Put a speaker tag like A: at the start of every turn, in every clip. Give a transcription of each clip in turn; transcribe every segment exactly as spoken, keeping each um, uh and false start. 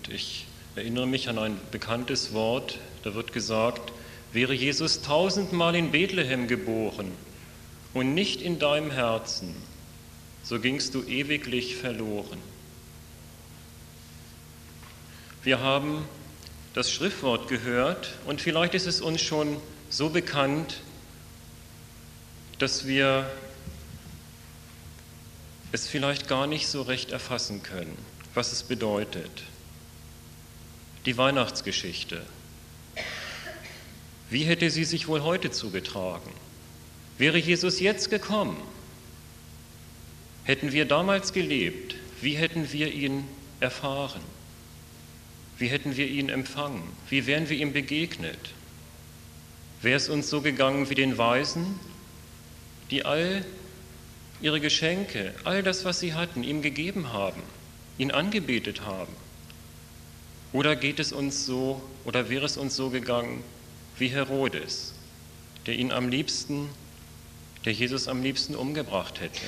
A: ich erinnere mich an ein bekanntes Wort, da wird gesagt, wäre Jesus tausendmal in Bethlehem geboren und nicht in deinem Herzen, so gingst du ewiglich verloren. Wir haben das Schriftwort gehört und vielleicht ist es uns schon so bekannt, dass wir es vielleicht gar nicht so recht erfassen können, was es bedeutet. Die Weihnachtsgeschichte. Wie hätte sie sich wohl heute zugetragen? Wäre Jesus jetzt gekommen? Hätten wir damals gelebt, wie hätten wir ihn erfahren? Wie hätten wir ihn empfangen? Wie wären wir ihm begegnet? Wäre es uns so gegangen wie den Weisen, die all ihre Geschenke, all das, was sie hatten, ihm gegeben haben, ihn angebetet haben? Oder geht es uns so, oder wäre es uns so gegangen wie Herodes, der ihn am liebsten, der Jesus am liebsten umgebracht hätte?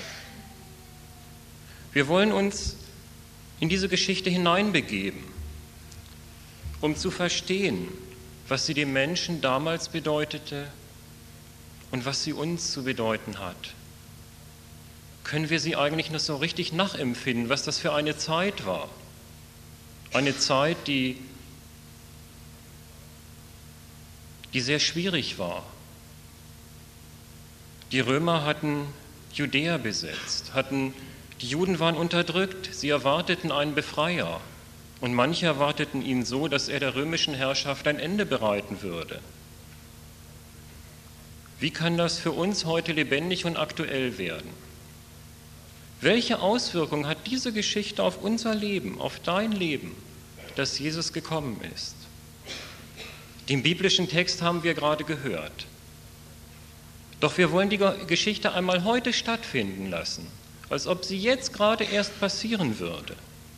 A: Wir wollen uns in diese Geschichte hineinbegeben, um zu verstehen, was sie dem Menschen damals bedeutete und was sie uns zu bedeuten hat. Können wir sie eigentlich noch so richtig nachempfinden, was das für eine Zeit war? Eine Zeit, die, die sehr schwierig war. Die Römer hatten Judäa besetzt, hatten, die Juden waren unterdrückt, sie erwarteten einen Befreier. Und manche erwarteten ihn so, dass er der römischen Herrschaft ein Ende bereiten würde. Wie kann das für uns heute lebendig und aktuell werden? Welche Auswirkungen hat diese Geschichte auf unser Leben, auf dein Leben, dass Jesus gekommen ist? Den biblischen Text haben wir gerade gehört. Doch wir wollen die Geschichte einmal heute stattfinden lassen, als ob sie jetzt gerade erst passieren würde.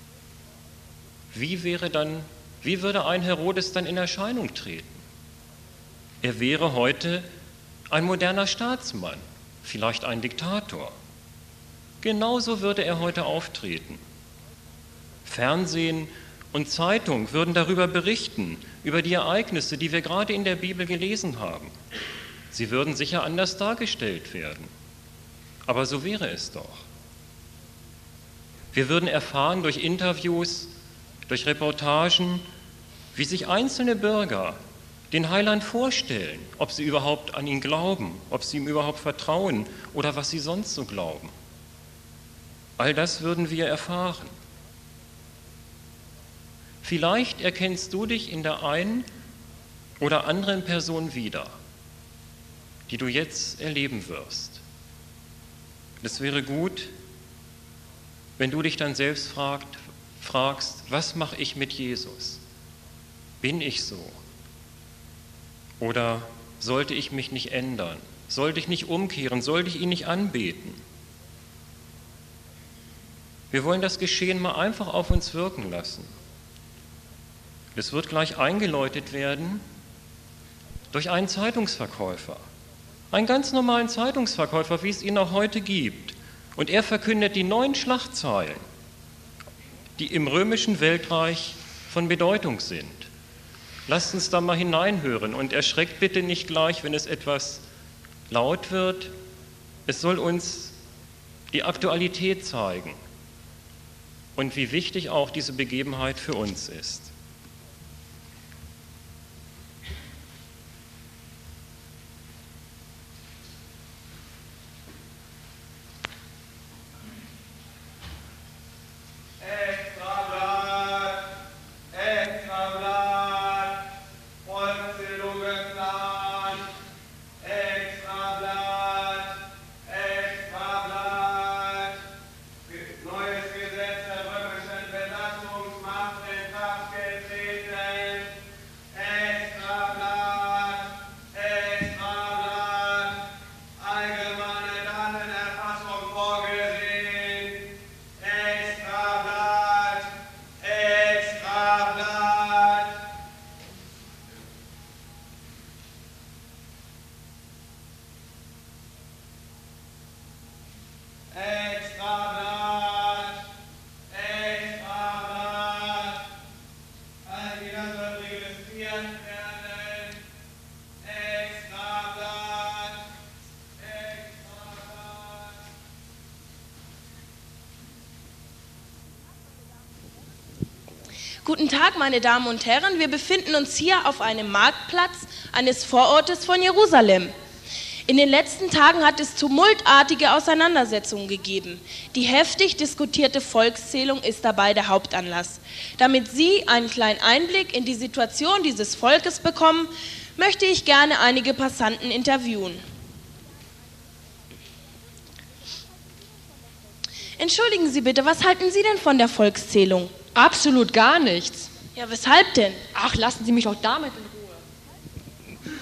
A: Wie wäre dann, wie würde ein Herodes dann in Erscheinung treten? Er wäre heute ein moderner Staatsmann, vielleicht ein Diktator. Genauso würde er heute auftreten. Fernsehen und Zeitung würden darüber berichten, über die Ereignisse, die wir gerade in der Bibel gelesen haben. Sie würden sicher anders dargestellt werden. Aber so wäre es doch. Wir würden erfahren durch Interviews, durch Reportagen, wie sich einzelne Bürger den Heiland vorstellen, ob sie überhaupt an ihn glauben, ob sie ihm überhaupt vertrauen oder was sie sonst so glauben. All das würden wir erfahren. Vielleicht erkennst du dich in der einen oder anderen Person wieder, die du jetzt erleben wirst. Es wäre gut, wenn du dich dann selbst fragt, fragst, was mache ich mit Jesus? Bin ich so? Oder sollte ich mich nicht ändern? Sollte ich nicht umkehren? Sollte ich ihn nicht anbeten? Wir wollen das Geschehen mal einfach auf uns wirken lassen. Es wird gleich eingeläutet werden durch einen Zeitungsverkäufer. Einen ganz normalen Zeitungsverkäufer, wie es ihn auch heute gibt. Und er verkündet die neuen Schlagzeilen, die im römischen Weltreich von Bedeutung sind. Lasst uns da mal hineinhören und erschreckt bitte nicht gleich, wenn es etwas laut wird. Es soll uns die Aktualität zeigen und wie wichtig auch diese Begebenheit für uns ist.
B: Neues Gesetz der römischen Belastungsmacht in Kraft gesetzt. Guten Tag, meine Damen und Herren. Wir befinden uns hier auf einem Marktplatz eines Vorortes von Jerusalem. In den letzten Tagen hat es tumultartige Auseinandersetzungen gegeben. Die heftig diskutierte Volkszählung ist dabei der Hauptanlass. Damit Sie einen kleinen Einblick in die Situation dieses Volkes bekommen, möchte ich gerne einige Passanten interviewen. Entschuldigen Sie bitte, was halten Sie denn von der Volkszählung?
C: Absolut gar nichts.
B: Ja, weshalb denn?
C: Ach, lassen Sie mich doch damit in Ruhe.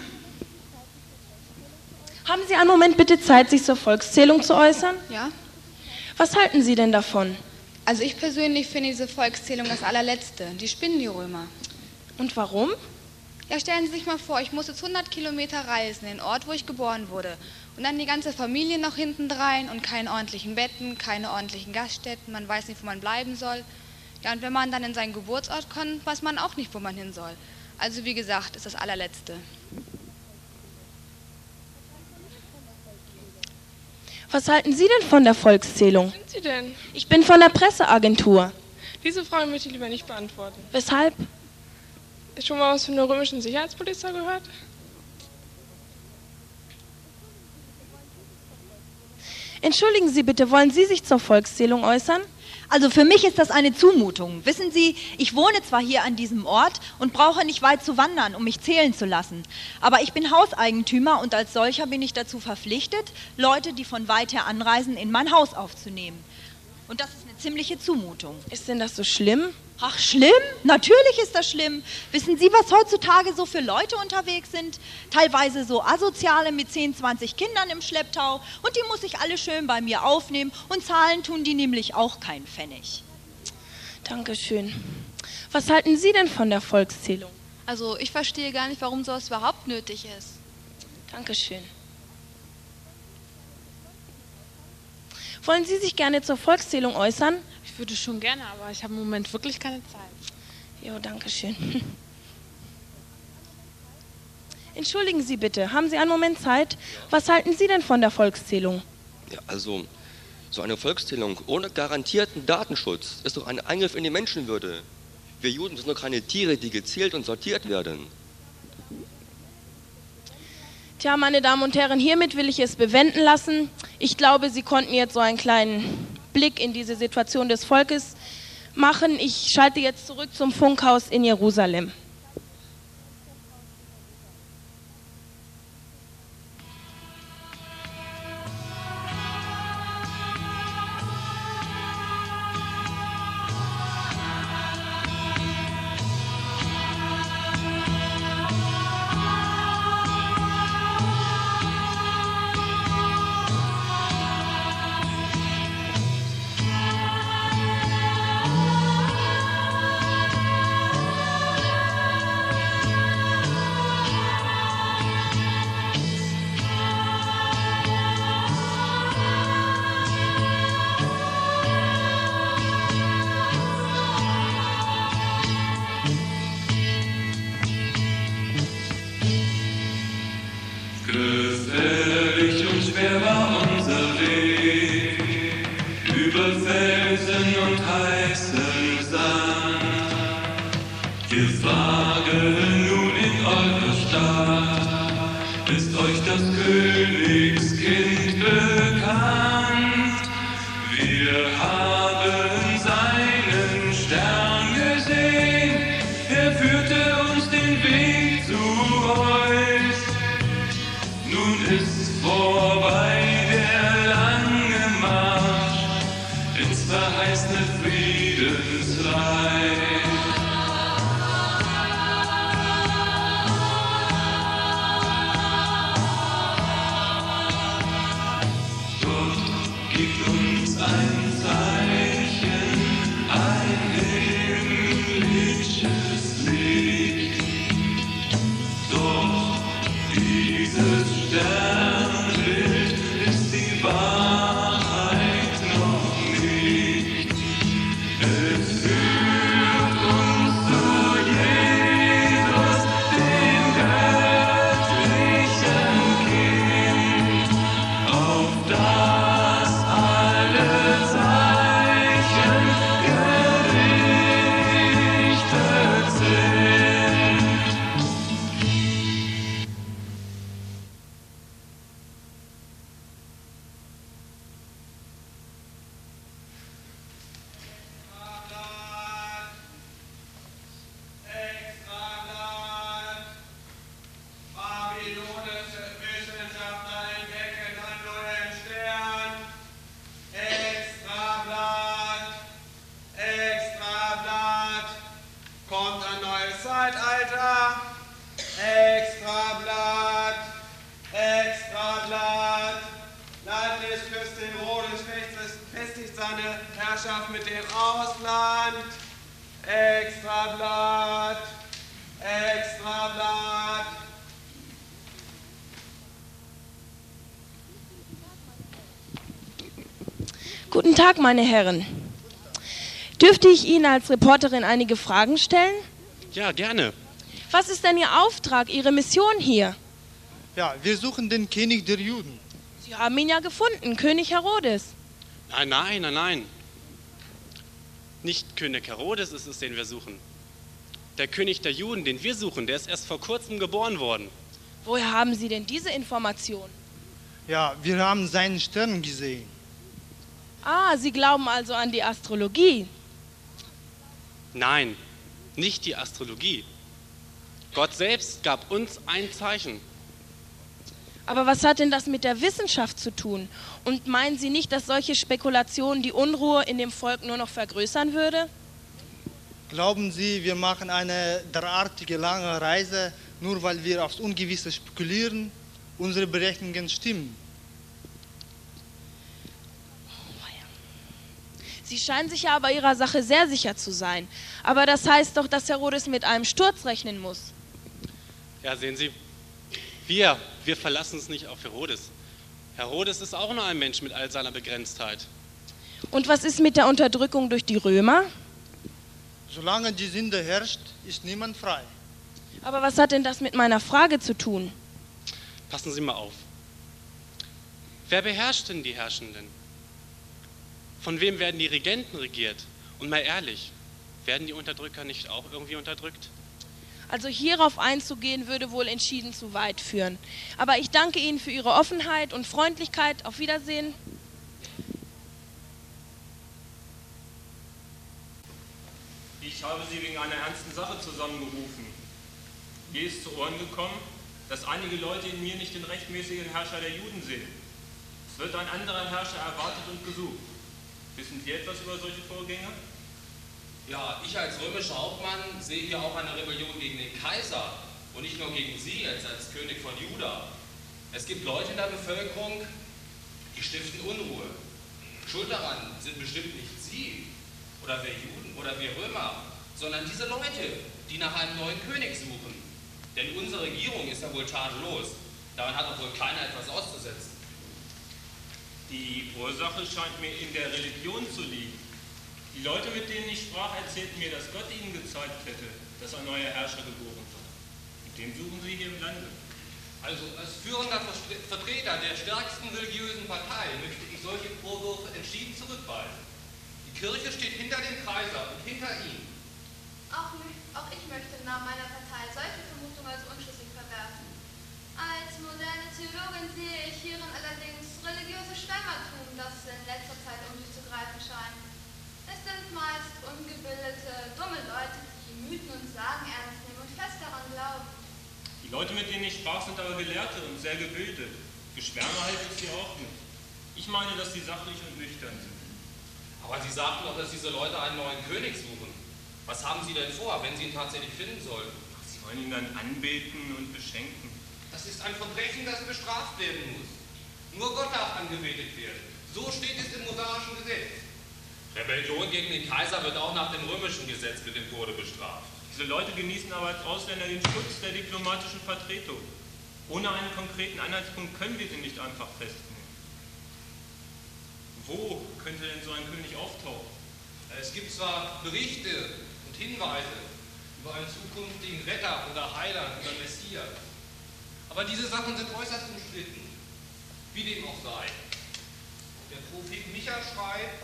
B: Haben Sie einen Moment bitte Zeit, sich zur Volkszählung zu äußern?
D: Ja.
B: Was halten Sie denn davon?
D: Also ich persönlich finde diese Volkszählung das allerletzte. Die spinnen die Römer.
B: Und warum?
D: Ja, stellen Sie sich mal vor, ich muss jetzt hundert Kilometer reisen, in den Ort, wo ich geboren wurde. Und dann die ganze Familie noch hintendrein und keine ordentlichen Betten, keine ordentlichen Gaststätten. Man weiß nicht, wo man bleiben soll. Ja, und wenn man dann in seinen Geburtsort kommt, weiß man auch nicht, wo man hin soll. Also wie gesagt, ist das allerletzte.
B: Was halten Sie denn von der Volkszählung?
E: Wer sind Sie denn?
B: Ich bin von der Presseagentur.
E: Diese Frage möchte ich lieber nicht beantworten.
B: Weshalb?
E: Ist schon mal was von der römischen Sicherheitspolizei gehört?
B: Entschuldigen Sie bitte, wollen Sie sich zur Volkszählung äußern?
F: Also für mich ist das eine Zumutung. Wissen Sie, ich wohne zwar hier an diesem Ort und brauche nicht weit zu wandern, um mich zählen zu lassen. Aber ich bin Hauseigentümer und als solcher bin ich dazu verpflichtet, Leute, die von weit her anreisen, in mein Haus aufzunehmen. Und das ist eine ziemliche Zumutung.
B: Ist denn das so schlimm?
F: Ach, schlimm? Natürlich ist das schlimm. Wissen Sie, was heutzutage so für Leute unterwegs sind? Teilweise so Asoziale mit zehn, zwanzig Kindern im Schlepptau. Und die muss ich alle schön bei mir aufnehmen. Und zahlen tun die nämlich auch keinen Pfennig.
B: Dankeschön. Was halten Sie denn von der Volkszählung?
G: Also ich verstehe gar nicht, warum sowas überhaupt nötig ist.
B: Dankeschön. Wollen Sie sich gerne zur Volkszählung äußern?
E: Ich würde schon gerne, aber ich habe im Moment wirklich keine Zeit.
B: Jo, danke schön. Entschuldigen Sie bitte, haben Sie einen Moment Zeit? Was halten Sie denn von der Volkszählung?
H: Ja, also, so eine Volkszählung ohne garantierten Datenschutz ist doch ein Eingriff in die Menschenwürde. Wir Juden sind doch keine Tiere, die gezählt und sortiert werden.
B: Tja, meine Damen und Herren, hiermit will ich es bewenden lassen. Ich glaube, Sie konnten jetzt so einen kleinen Blick in diese Situation des Volkes machen. Ich schalte jetzt zurück zum Funkhaus in Jerusalem.
I: Gefährlich und schwer war unser Weg, über Felsen und heißen Sand. Ihr wagen nun in eure Stadt, ist euch das Königskind bekannt. Wir haben seinen Stern gesehen, er führte uns den Weg zu euch. Nun ist vorbei der lange Marsch ins verheißene Friedensreich.
J: Zeitalter. Extrablatt, Extrablatt. Leibniz küsst den Herodes, festigt seine Herrschaft mit dem Ausland. Extrablatt, Extrablatt.
B: Guten Tag, meine Herren. Dürfte ich Ihnen als Reporterin einige Fragen stellen?
K: Ja, gerne.
B: Was ist denn Ihr Auftrag, Ihre Mission hier?
L: Ja, wir suchen den König der Juden.
B: Sie haben ihn ja gefunden, König Herodes.
K: Nein, nein, nein, nein. Nicht König Herodes ist es, den wir suchen. Der König der Juden, den wir suchen, der ist erst vor kurzem geboren worden.
B: Woher haben Sie denn diese Information?
L: Ja, wir haben seinen Stern gesehen.
B: Ah, Sie glauben also an die Astrologie?
K: Nein, nicht die Astrologie. Gott selbst gab uns ein Zeichen.
B: Aber was hat denn das mit der Wissenschaft zu tun? Und meinen Sie nicht, dass solche Spekulationen die Unruhe in dem Volk nur noch vergrößern würde?
L: Glauben Sie, wir machen eine derartige lange Reise, nur weil wir aufs Ungewisse spekulieren? Unsere Berechnungen stimmen.
B: Sie scheinen sich ja aber Ihrer Sache sehr sicher zu sein. Aber das heißt doch, dass Herodes mit einem Sturz rechnen muss.
K: Ja, sehen Sie, wir, wir verlassen uns nicht auf Herodes. Herodes ist auch nur ein Mensch mit all seiner Begrenztheit.
B: Und was ist mit der Unterdrückung durch die Römer?
L: Solange die Sünde herrscht, ist niemand frei.
B: Aber was hat denn das mit meiner Frage zu tun?
K: Passen Sie mal auf. Wer beherrscht denn die Herrschenden? Von wem werden die Regenten regiert? Und mal ehrlich, werden die Unterdrücker nicht auch irgendwie unterdrückt?
B: Also hierauf einzugehen, würde wohl entschieden zu weit führen. Aber ich danke Ihnen für Ihre Offenheit und Freundlichkeit. Auf Wiedersehen.
A: Ich habe Sie wegen einer ernsten Sache zusammengerufen. Mir ist zu Ohren gekommen, dass einige Leute in mir nicht den rechtmäßigen Herrscher der Juden sehen. Es wird ein anderer Herrscher erwartet und gesucht. Wissen Sie etwas über solche Vorgänge?
M: Ja, ich als römischer Hauptmann sehe hier auch eine Rebellion gegen den Kaiser und nicht nur gegen Sie jetzt als König von Juda. Es gibt Leute in der Bevölkerung, die stiften Unruhe. Schuld daran sind bestimmt nicht Sie oder wir Juden oder wir Römer, sondern diese Leute, die nach einem neuen König suchen. Denn unsere Regierung ist ja wohl tadellos. Daran hat doch wohl keiner etwas auszusetzen.
A: Die Ursache scheint mir in der Religion zu liegen. Die Leute, mit denen ich sprach, erzählten mir, dass Gott ihnen gezeigt hätte, dass ein neuer Herrscher geboren wird. Und den suchen sie hier im Lande.
M: Also als führender Vertreter der stärksten religiösen Partei möchte ich solche Vorwürfe entschieden zurückweisen. Die Kirche steht hinter dem Kaiser und hinter ihm.
G: Auch, auch ich möchte im Namen meiner Partei solche Vermutungen als unschlüssig verwerfen. Als moderne Theologin sehe ich hierin allerdings religiöse Schwärmertum, das in letzter Zeit um sich zu greifen scheint. Es sind meist ungebildete, dumme Leute, die Mythen und Sagen ernst nehmen und fest daran glauben.
A: Die Leute, mit denen ich sprach, sind aber Gelehrte und sehr gebildet. Geschwärme halte ich sie auch nicht. Ich meine, dass sie sachlich und nüchtern sind.
M: Aber Sie sagten doch, dass diese Leute einen neuen König suchen. Was haben Sie denn vor, wenn Sie ihn tatsächlich finden sollen?
A: Sie wollen ihn dann anbeten und beschenken.
M: Das ist ein Verbrechen, das bestraft werden muss. Nur Gott darf angebetet werden. So steht es im mosaischen Gesetz. Rebellion gegen den Kaiser wird auch nach dem römischen Gesetz mit dem Tode bestraft.
A: Diese Leute genießen aber als Ausländer den Schutz der diplomatischen Vertretung. Ohne einen konkreten Anhaltspunkt können wir sie nicht einfach festnehmen. Wo könnte denn so ein König auftauchen?
M: Es gibt zwar Berichte und Hinweise über einen zukünftigen Retter oder Heiland oder Messias, aber diese Sachen sind äußerst umstritten. Wie dem auch sei. Der Prophet Micha schreibt: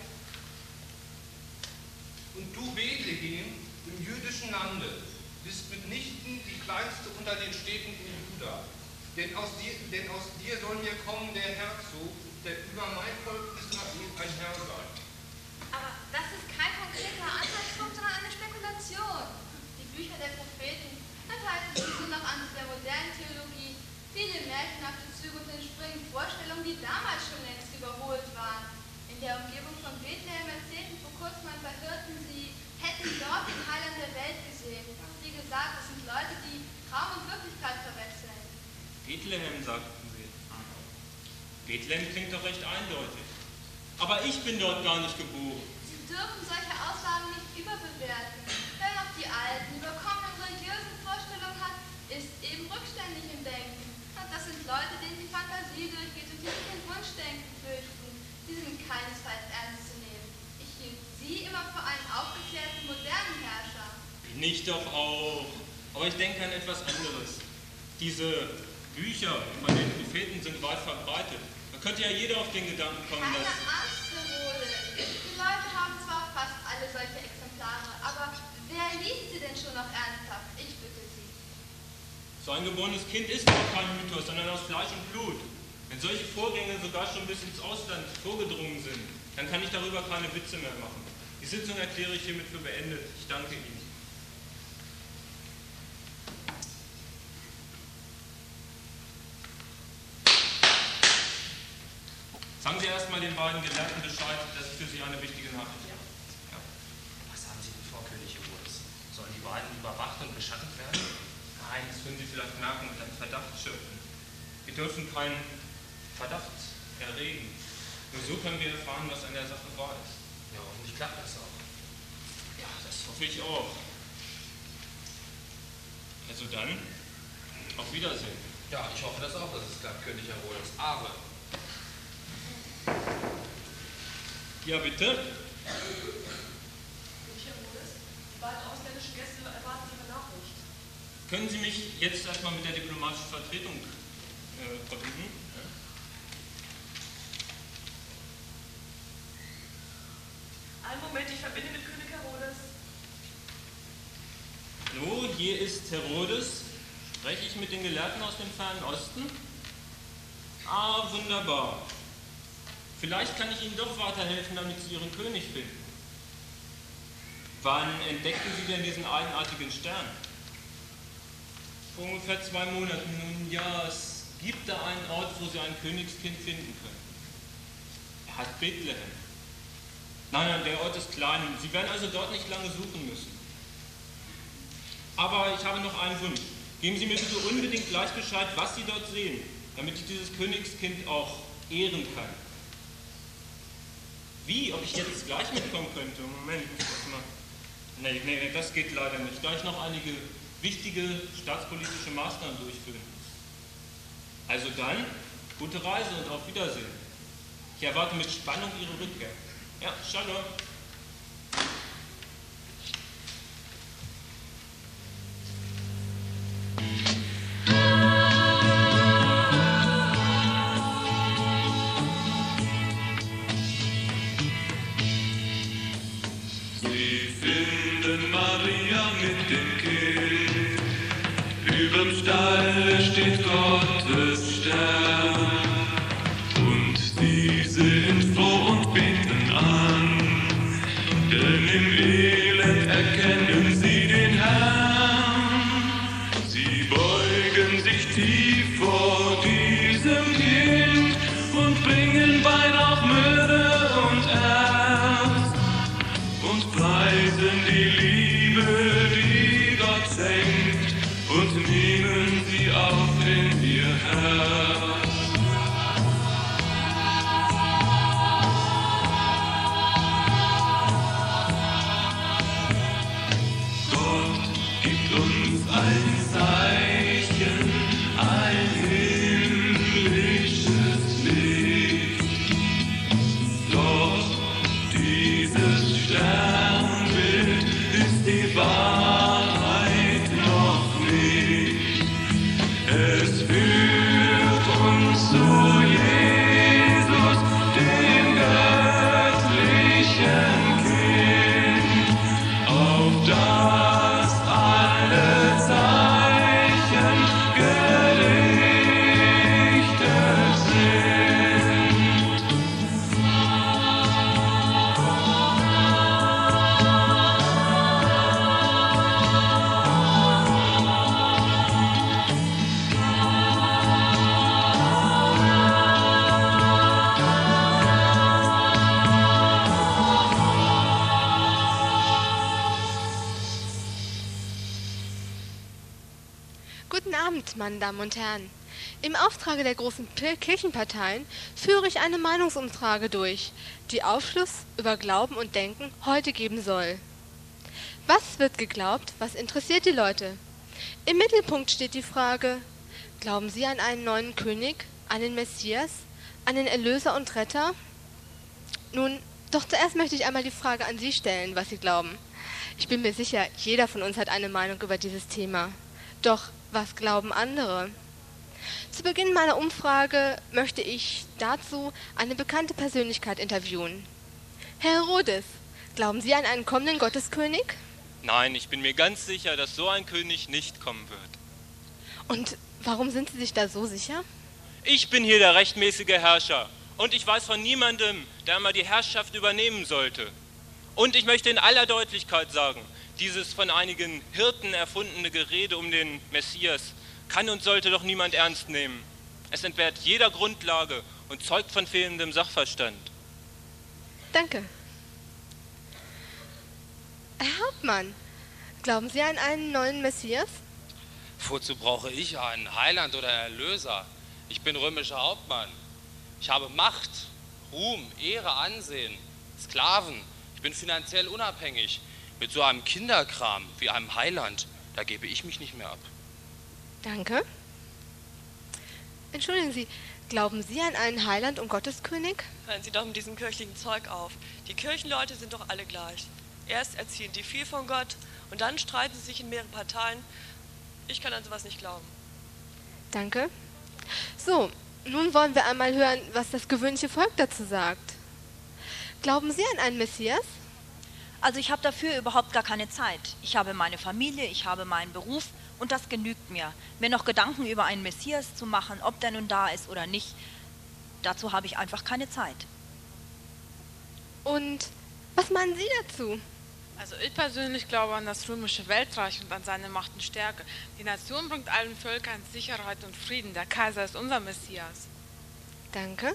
M: Und du, Bethlehem, im jüdischen Lande, bist mitnichten die kleinste unter den Städten in Juda. Denn aus dir, denn aus dir soll mir kommen der Herzog, der über mein Volk Israel ein Herr sei.
G: Aber das ist kein konkreter Anhaltspunkt, sondern eine Spekulation. Die Bücher der Propheten enthalten sich so nach Ansicht der modernen Theologie viele märchenhafte Züge und entspringen Vorstellungen, die damals schon längst überholt waren. In der Umgebung von Bethlehem erzählten vor kurzem ein paar Hirten, sie hätten dort den Heiland der Welt gesehen. Die gesagt, das sind Leute, die Traum und Wirklichkeit verwechseln.
A: Bethlehem, sagten Sie. Bethlehem klingt doch recht eindeutig. Aber ich bin dort gar nicht geboren.
G: Sie dürfen solche Aussagen nicht überbewerten. Wer noch die alten, überkommenen religiösen Vorstellungen hat, ist eben rückständig im Denken. Und das sind Leute, denen die Fantasie durchgeht und die sich in Wunschdenken fürchten. Die sind keinesfalls ernst zu nehmen. Ich hielt Sie immer für einen aufgeklärten, modernen Herrscher.
A: Bin ich doch auch. Aber ich denke an etwas anderes. Diese Bücher von den Propheten sind weit verbreitet. Da könnte ja jeder auf den Gedanken kommen,
G: Keine
A: dass...
G: Angst, Herr Rohle. Die Leute haben zwar fast alle solche Exemplare, aber wer liest sie denn schon noch ernsthaft? Ich bitte Sie.
A: So ein geborenes Kind ist doch kein Mythos, sondern aus Fleisch und Blut. Wenn solche Vorgänge sogar schon bis ins Ausland vorgedrungen sind, dann kann ich darüber keine Witze mehr machen. Die Sitzung erkläre ich hiermit für beendet. Ich danke Ihnen. Sagen Sie erst mal den beiden Gelehrten Bescheid, das ist für Sie eine wichtige Nachricht.
M: Ja. Ja. Was haben Sie denn vor, König Herodes? Sollen die beiden überwacht und beschattet werden?
A: Nein, das können Sie vielleicht merken und einen Verdacht schöpfen. Wir dürfen keinen Verdacht erregen. Nur so können wir erfahren, was an der Sache wahr ist.
M: Ja, hoffentlich klappt das auch.
A: Ja, das hoffe ich auch. Also dann, auf Wiedersehen.
M: Ja, ich hoffe das auch, dass es klappt, König Herodes. Aber...
A: Ja, bitte?
C: König Herodes, die beiden ausländischen Gäste erwarten Ihre Nachricht.
A: Können Sie mich jetzt erstmal mit der diplomatischen Vertretung äh, verbinden? Ja?
C: Einen Moment, ich verbinde mit König Herodes.
A: Hallo, hier ist Herodes. Spreche ich mit den Gelehrten aus dem fernen Osten? Ah, wunderbar. Vielleicht kann ich Ihnen doch weiterhelfen, damit Sie Ihren König finden. Wann entdeckten Sie denn diesen eigenartigen Stern? Vor ungefähr zwei Monaten. Nun ja, es gibt da einen Ort, wo Sie ein Königskind finden können. Er heißt Bethlehem. Nein, nein, der Ort ist klein. Sie werden also dort nicht lange suchen müssen. Aber ich habe noch einen Wunsch. Geben Sie mir bitte unbedingt gleich Bescheid, was Sie dort sehen, damit ich dieses Königskind auch ehren kann. Wie? Ob ich jetzt gleich mitkommen könnte? Moment, ich muss das mal... Nee, nee, das geht leider nicht, da ich noch einige wichtige staatspolitische Maßnahmen durchführen muss. Also dann, gute Reise und auf Wiedersehen. Ich erwarte mit Spannung Ihre Rückkehr. Ja, Shalom.
I: Überm Stall steht Gottes Stern, und sie sind froh und beten an, denn im Elend erkennen sie den Herrn. Sie beugen sich tief vor diesem Kind und bringen Weihrauch, Myrrhe und Erz und preisen die Liebe, die Gott schenkt, und nehmen sie auf in ihr
N: Guten Abend, meine Damen und Herren. Im Auftrage der großen Kirchenparteien führe ich eine Meinungsumfrage durch, die Aufschluss über Glauben und Denken heute geben soll. Was wird geglaubt? Was interessiert die Leute? Im Mittelpunkt steht die Frage: Glauben Sie an einen neuen König, an den Messias, an den Erlöser und Retter? Nun, doch zuerst möchte ich einmal die Frage an Sie stellen, was Sie glauben. Ich bin mir sicher, jeder von uns hat eine Meinung über dieses Thema. Doch was glauben andere? Zu Beginn meiner Umfrage möchte ich dazu eine bekannte Persönlichkeit interviewen. Herr Herodes, glauben Sie an einen kommenden Gotteskönig?
O: Nein, ich bin mir ganz sicher, dass so ein König nicht kommen wird.
N: Und warum sind Sie sich da so sicher?
O: Ich bin hier der rechtmäßige Herrscher und ich weiß von niemandem, der einmal die Herrschaft übernehmen sollte. Und ich möchte in aller Deutlichkeit sagen, dieses von einigen Hirten erfundene Gerede um den Messias kann und sollte doch niemand ernst nehmen. Es entbehrt jeder Grundlage und zeugt von fehlendem Sachverstand.
N: Danke. Herr Hauptmann, glauben Sie an einen neuen Messias?
M: Wozu brauche ich einen Heiland oder Erlöser? Ich bin römischer Hauptmann. Ich habe Macht, Ruhm, Ehre, Ansehen, Sklaven. Ich bin finanziell unabhängig. Mit so einem Kinderkram wie einem Heiland, da gebe ich mich nicht mehr ab.
N: Danke. Entschuldigen Sie, glauben Sie an einen Heiland und Gotteskönig?
C: Hören Sie doch mit diesem kirchlichen Zeug auf. Die Kirchenleute sind doch alle gleich. Erst erzählen die viel von Gott und dann streiten sie sich in mehreren Parteien. Ich kann an sowas nicht glauben.
N: Danke. So, nun wollen wir einmal hören, was das gewöhnliche Volk dazu sagt. Glauben Sie an einen Messias?
F: Also ich habe dafür überhaupt gar keine Zeit. Ich habe meine Familie, ich habe meinen Beruf und das genügt mir. Mir noch Gedanken über einen Messias zu machen, ob der nun da ist oder nicht, dazu habe ich einfach keine Zeit.
N: Und was meinen Sie dazu?
E: Also ich persönlich glaube an das römische Weltreich und an seine Macht und Stärke. Die Nation bringt allen Völkern Sicherheit und Frieden. Der Kaiser ist unser Messias.
N: Danke.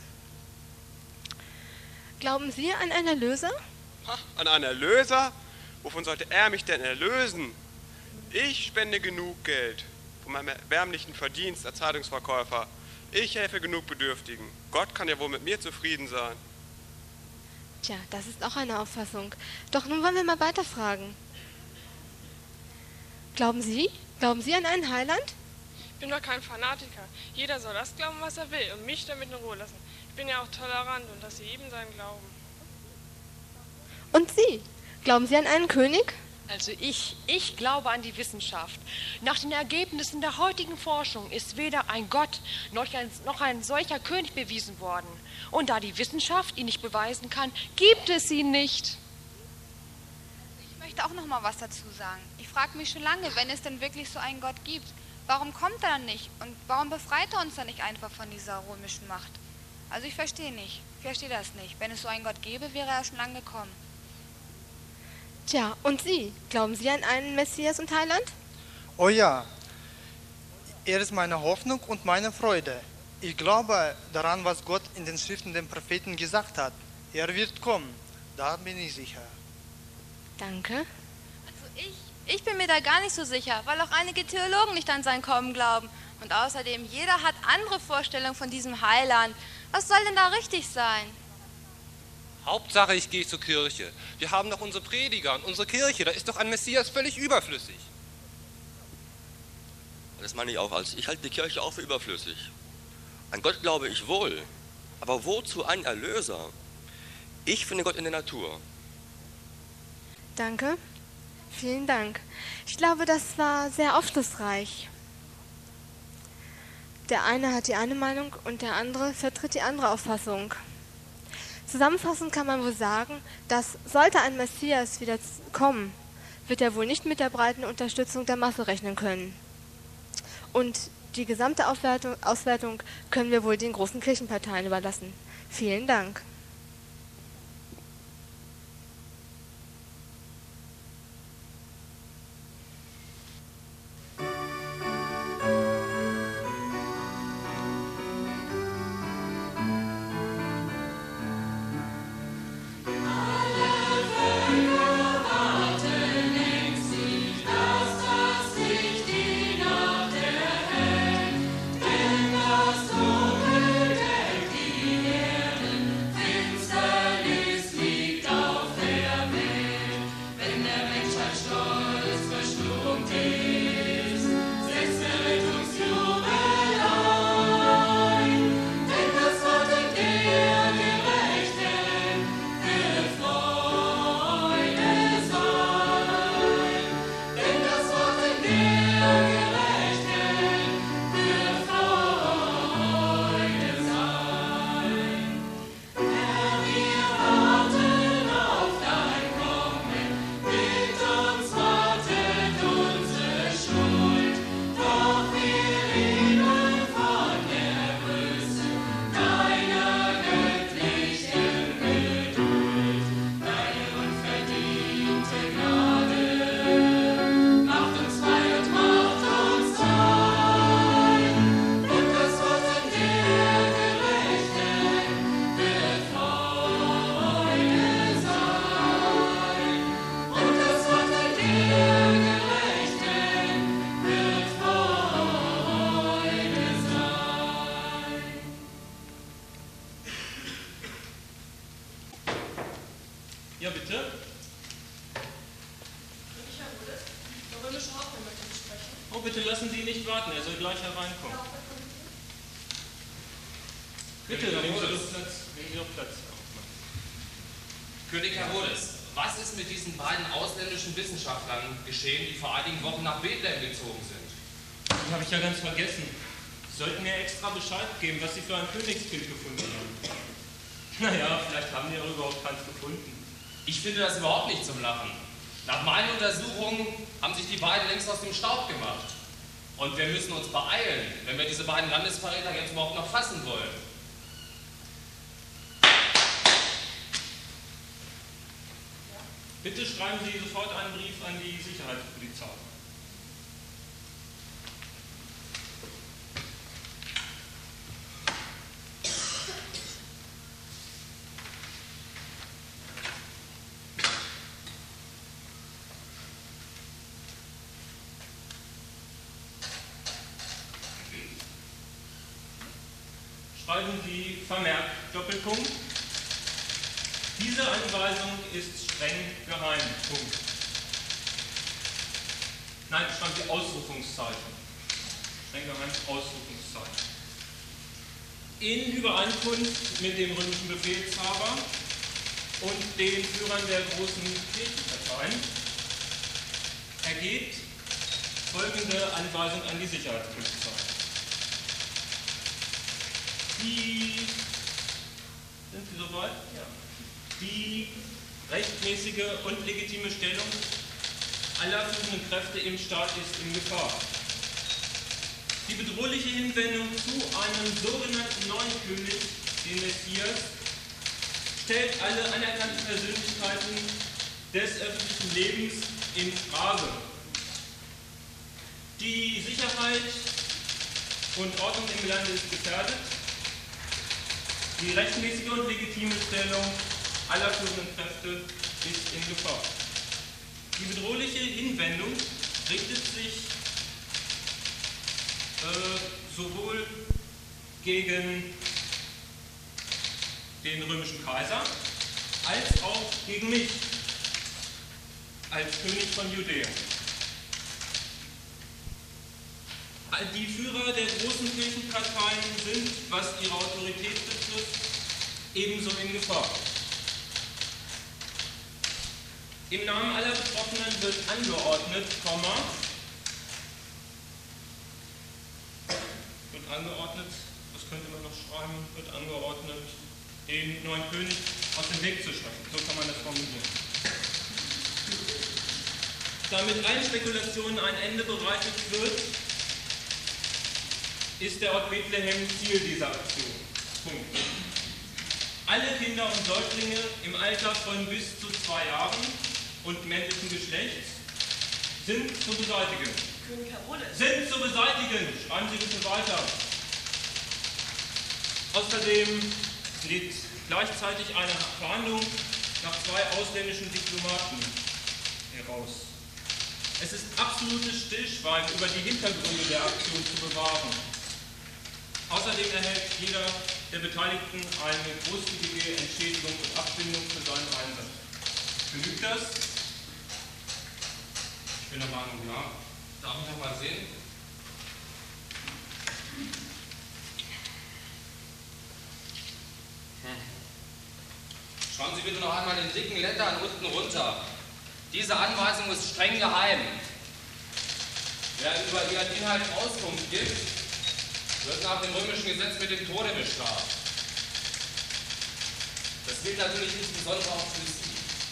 N: Glauben Sie an einen Erlöser?
J: Ha, an einen Erlöser? Wovon sollte er mich denn erlösen? Ich spende genug Geld von meinem erbärmlichen Verdienst als Zeitungsverkäufer. Ich helfe genug Bedürftigen. Gott kann ja wohl mit mir zufrieden sein.
N: Tja, das ist auch eine Auffassung. Doch nun wollen wir mal weiterfragen. Glauben Sie? Glauben Sie an einen Heiland?
E: Ich bin doch kein Fanatiker. Jeder soll das glauben, was er will und mich damit in Ruhe lassen. Ich bin ja auch tolerant und lasse jedem seinen Glauben.
N: Und Sie? Glauben Sie an einen König?
C: Also ich, ich glaube an die Wissenschaft. Nach den Ergebnissen der heutigen Forschung ist weder ein Gott noch ein, noch ein solcher König bewiesen worden. Und da die Wissenschaft ihn nicht beweisen kann, gibt es ihn nicht.
D: Ich möchte auch noch mal was dazu sagen. Ich frage mich schon lange, wenn es denn wirklich so einen Gott gibt, warum kommt er dann nicht? Und warum befreit er uns dann nicht einfach von dieser römischen Macht? Also ich verstehe nicht. Ich verstehe das nicht. Wenn es so einen Gott gäbe, wäre er schon lange gekommen.
N: Tja, und Sie? Glauben Sie an einen Messias und Heiland?
L: Oh ja, er ist meine Hoffnung und meine Freude. Ich glaube daran, was Gott in den Schriften den Propheten gesagt hat. Er wird kommen, da bin ich sicher.
N: Danke.
G: Also ich, ich bin mir da gar nicht so sicher, weil auch einige Theologen nicht an sein Kommen glauben. Und außerdem, jeder hat andere Vorstellungen von diesem Heiland. Was soll denn da richtig sein?
H: Hauptsache, ich gehe zur Kirche. Wir haben doch unsere Prediger und unsere Kirche. Da ist doch ein Messias völlig überflüssig. Das meine ich auch als. Ich halte die Kirche auch für überflüssig. An Gott glaube ich wohl. Aber wozu ein Erlöser? Ich finde Gott in der Natur.
N: Danke. Vielen Dank. Ich glaube, das war sehr aufschlussreich. Der eine hat die eine Meinung und der andere vertritt die andere Auffassung. Zusammenfassend kann man wohl sagen, dass sollte ein Messias wieder kommen, wird er wohl nicht mit der breiten Unterstützung der Masse rechnen können. Und die gesamte Auswertung, Auswertung können wir wohl den großen Kirchenparteien überlassen. Vielen Dank.
I: Dass das Licht die Nacht
C: Hauptmann möchte Sie sprechen.
O: Oh, bitte lassen Sie ihn nicht warten, er soll gleich hereinkommen. Bitte, nehmen Sie doch Platz. Nehmen Sie doch Platz, Herr Hauptmann.
M: König Herodes, was ist mit diesen beiden ausländischen Wissenschaftlern geschehen, die vor einigen Wochen nach Bethlehem gezogen sind?
O: Die habe ich ja ganz vergessen. Sie sollten mir extra Bescheid geben, was Sie für ein Königskind gefunden haben. Naja, vielleicht haben die ja überhaupt keins gefunden.
M: Ich finde das überhaupt nicht zum Lachen. Nach meinen Untersuchungen haben sich die beiden längst aus dem Staub gemacht. Und wir müssen uns beeilen, wenn wir diese beiden Landesverräter jetzt überhaupt noch fassen wollen.
O: Bitte schreiben Sie sofort einen Brief an die Sicherheitspolizei. Schreiben Sie Vermerk, Doppelpunkt. Diese Anweisung ist streng geheim. Punkt. Nein, schreiben Sie Ausrufungszeichen. Streng geheim, Ausrufungszeichen. In Übereinkunft mit dem römischen Befehlshaber und den Führern der großen Kirchenparteien ergeht folgende Anweisung an die Sicherheitspolizei. Die, sind Sie soweit? Ja. Die rechtmäßige und legitime Stellung aller führenden Kräfte im Staat ist in Gefahr. Die bedrohliche Hinwendung zu einem sogenannten neuen König, den Messias, stellt alle anerkannten Persönlichkeiten des öffentlichen Lebens in Frage. Die Sicherheit und Ordnung im Lande ist gefährdet. Die rechtmäßige und legitime Stellung aller führenden Kräfte ist in Gefahr. Die bedrohliche Hinwendung richtet sich äh, sowohl gegen den römischen Kaiser als auch gegen mich als König von Judäa. Die Führer der großen Kirchenparteien sind, was ihre Autorität betrifft, ebenso in Gefahr. Im Namen aller Betroffenen wird angeordnet, Komma, wird angeordnet, was könnte man noch schreiben, wird angeordnet, den neuen König aus dem Weg zu schaffen. So kann man das formulieren. Damit allen Spekulationen ein Ende bereitet wird, ist der Ort Bethlehem Ziel dieser Aktion. Punkt. Alle Kinder und Säuglinge im Alter von bis zu zwei Jahren und männlichen Geschlechts sind zu beseitigen.
C: König Herodes.
O: Sind zu beseitigen. Schreiben Sie bitte weiter. Außerdem geht gleichzeitig eine Fahndung nach zwei ausländischen Diplomaten heraus. Es ist absolutes Stillschweigen über die Hintergründe der Aktion zu bewahren. Außerdem erhält jeder der Beteiligten eine großzügige Entschädigung und Abfindung für seinen Einsatz. Genügt das?
M: Ich bin der Meinung, ja. Darf ich noch mal sehen? Hm. Schauen Sie bitte noch einmal den dicken Lettern unten runter. Diese Anweisung ist streng geheim. Wer über ihren Inhalt Auskunft gibt, wird nach dem römischen Gesetz mit dem Tode bestraft. Das gilt natürlich insbesondere auch für Sie.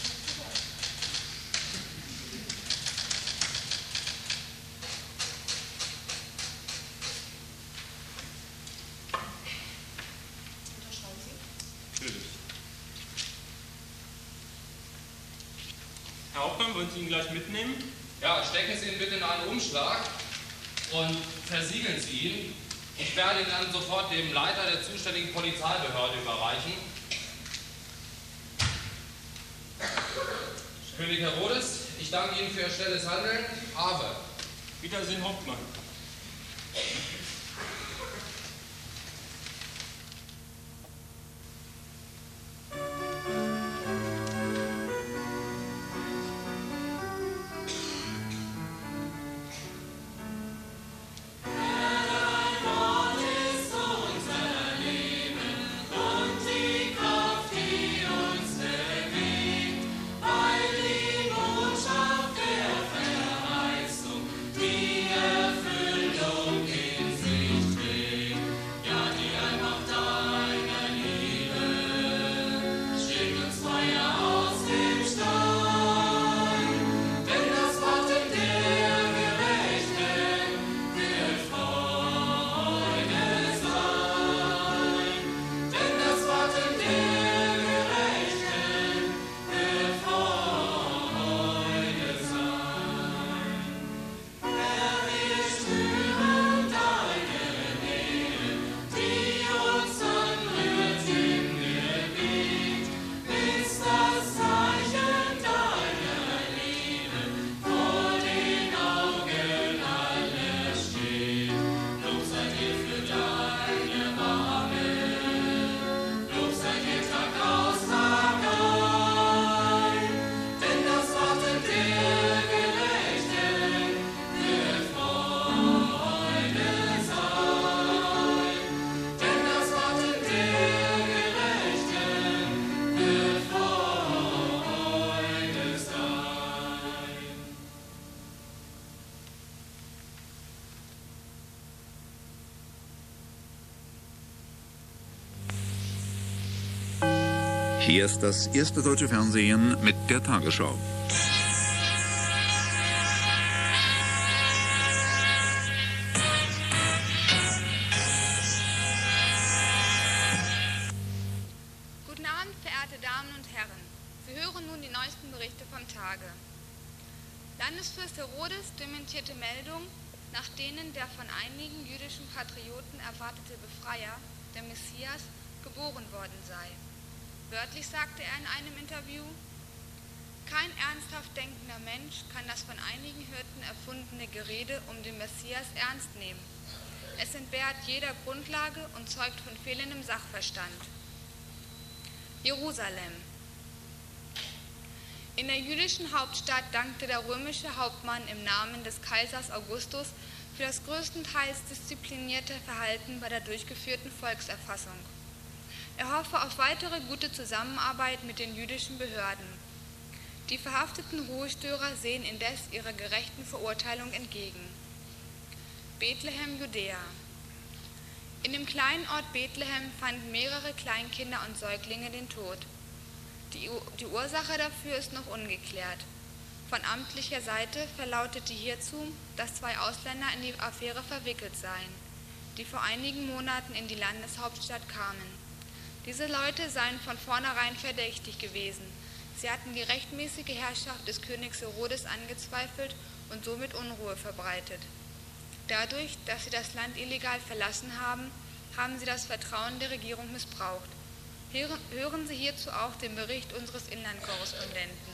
C: Unterschreiben Sie.
O: Natürlich. Herr Hauptmann, wollen Sie ihn gleich mitnehmen?
M: Ja, stecken Sie ihn bitte in einen Umschlag und versiegeln Sie ihn. Ich werde ihn dann sofort dem Leiter der zuständigen Polizeibehörde überreichen. König Herodes, ich danke Ihnen für Ihr schnelles Handeln. Ave.
O: Wiedersehen, Hauptmann.
P: Hier ist das erste deutsche Fernsehen mit der Tagesschau.
D: Guten Abend, verehrte Damen und Herren. Sie hören nun die neuesten Berichte vom Tage. Landesfürst Herodes dementierte Meldungen, nach denen der von einigen jüdischen Patrioten erwartete Befreier, der Messias, geboren worden sei. Wörtlich sagte er in einem Interview: Kein ernsthaft denkender Mensch kann das von einigen Hirten erfundene Gerede um den Messias ernst nehmen. Es entbehrt jeder Grundlage und zeugt von fehlendem Sachverstand. Jerusalem. In der jüdischen Hauptstadt dankte der römische Hauptmann im Namen des Kaisers Augustus für das größtenteils disziplinierte Verhalten bei der durchgeführten Volkserfassung. Er hoffe auf weitere gute Zusammenarbeit mit den jüdischen Behörden. Die verhafteten Ruhestörer sehen indes ihrer gerechten Verurteilung entgegen. Bethlehem, Judäa. In dem kleinen Ort Bethlehem fanden mehrere Kleinkinder und Säuglinge den Tod. Die, die Ursache dafür ist noch ungeklärt. Von amtlicher Seite verlautete hierzu, dass zwei Ausländer in die Affäre verwickelt seien, die vor einigen Monaten in die Landeshauptstadt kamen. Diese Leute seien von vornherein verdächtig gewesen. Sie hatten die rechtmäßige Herrschaft des Königs Herodes angezweifelt und somit Unruhe verbreitet. Dadurch, dass sie das Land illegal verlassen haben, haben sie das Vertrauen der Regierung missbraucht. Hören Sie hierzu auch den Bericht unseres Inlandkorrespondenten.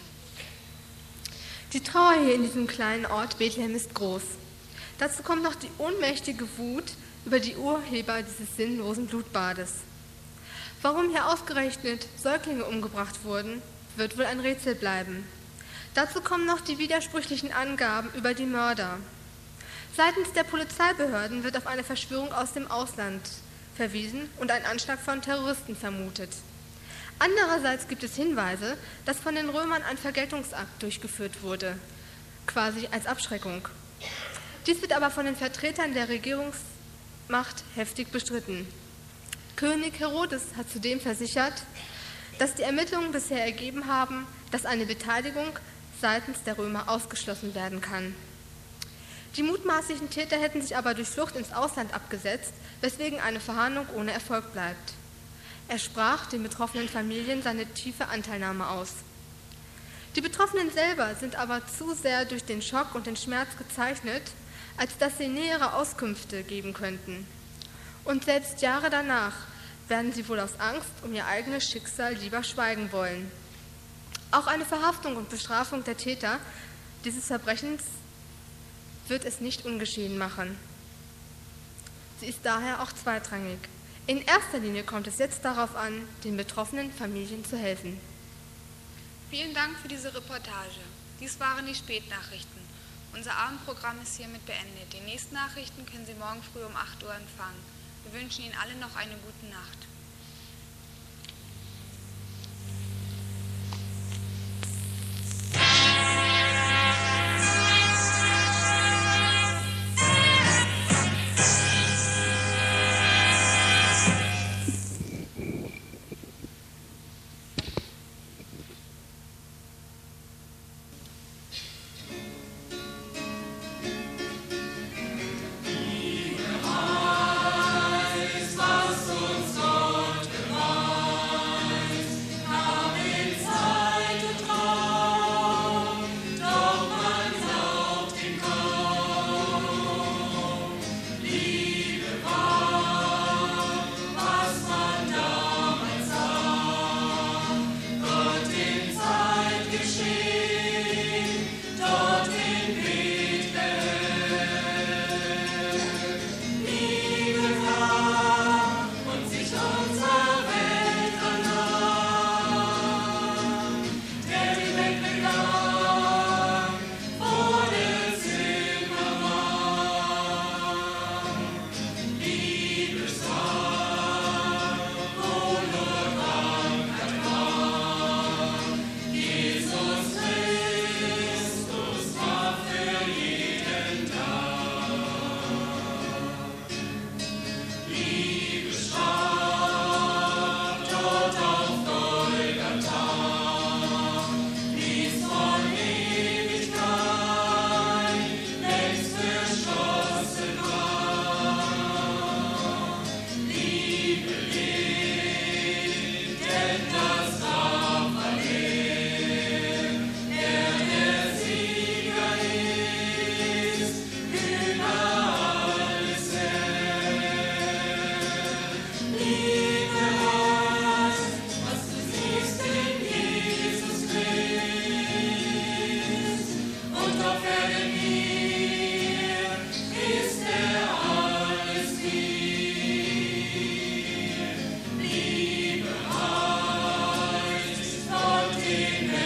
N: Die Trauer hier in diesem kleinen Ort Bethlehem ist groß. Dazu kommt noch die ohnmächtige Wut über die Urheber dieses sinnlosen Blutbades. Warum hier ausgerechnet Säuglinge umgebracht wurden, wird wohl ein Rätsel bleiben. Dazu kommen noch die widersprüchlichen Angaben über die Mörder. Seitens der Polizeibehörden wird auf eine Verschwörung aus dem Ausland verwiesen und ein Anschlag von Terroristen vermutet. Andererseits gibt es Hinweise, dass von den Römern ein Vergeltungsakt durchgeführt wurde, quasi als Abschreckung. Dies wird aber von den Vertretern der Regierungsmacht heftig bestritten. König Herodes hat zudem versichert, dass die Ermittlungen bisher ergeben haben, dass eine Beteiligung seitens der Römer ausgeschlossen werden kann. Die mutmaßlichen Täter hätten sich aber durch Flucht ins Ausland abgesetzt, weswegen eine Verhandlung ohne Erfolg bleibt. Er sprach den betroffenen Familien seine tiefe Anteilnahme aus. Die Betroffenen selber sind aber zu sehr durch den Schock und den Schmerz gezeichnet, als dass sie nähere Auskünfte geben könnten. Und selbst Jahre danach werden sie wohl aus Angst um ihr eigenes Schicksal lieber schweigen wollen. Auch eine Verhaftung und Bestrafung der Täter dieses Verbrechens wird es nicht ungeschehen machen. Sie ist daher auch zweitrangig. In erster Linie kommt es jetzt darauf an, den betroffenen Familien zu helfen.
D: Vielen Dank für diese Reportage. Dies waren die Spätnachrichten. Unser Abendprogramm ist hiermit beendet. Die nächsten Nachrichten können Sie morgen früh um acht Uhr empfangen. Wir wünschen Ihnen alle noch eine gute Nacht.
I: Was uns so sehnen